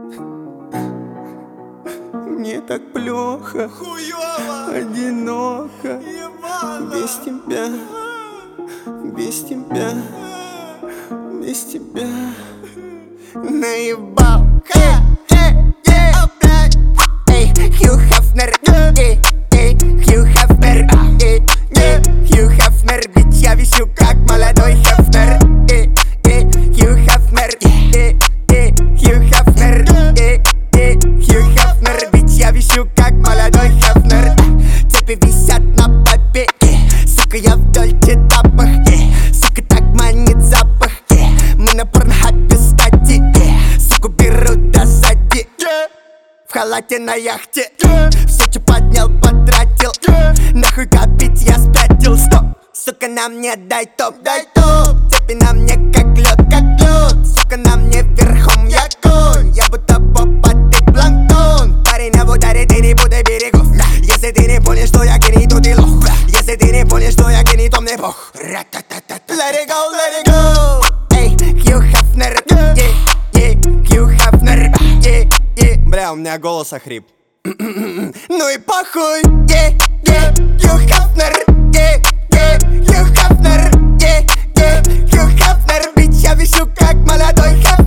Мне так плохо, хуёво, одиноко, ебано, без тебя, без тебя, без тебя. Наебал. Эй, Хью Хафнер, Хью Хафнер, Хью Хафнер, ведь я висю как молодой Хафнер. Хью Хафнер, Хью Хафнер, Хью Хафнер, ведь я висю как молодой Хафнер. Цепи висят на попе, сука, я в дольче тапах, сука, так манит запах. Мы на порнхабе стати, суку берут до сзади. В халате на яхте, все, что поднял, потратил. Нахуй копить, я спятил. Стоп, сука, на мне дай топ, дай топ. Цепи на мне как лед, сука, на мне верхом я конь. Я будто попа, ты планктон. Парень на ударе, ты не буду берегов. Если ты не понял, что я гений, то ты лох. Если ты не понял, что я гений, то мне бог. Let it go, let it go. Эй, Хью Хафнер, Хью Хафнер, Бля, у меня голос охрип. ну и похуй, Хью Хафнер, Хью Хафнер, Хью Хафнер, ведь я вижу как молодой Хафнер.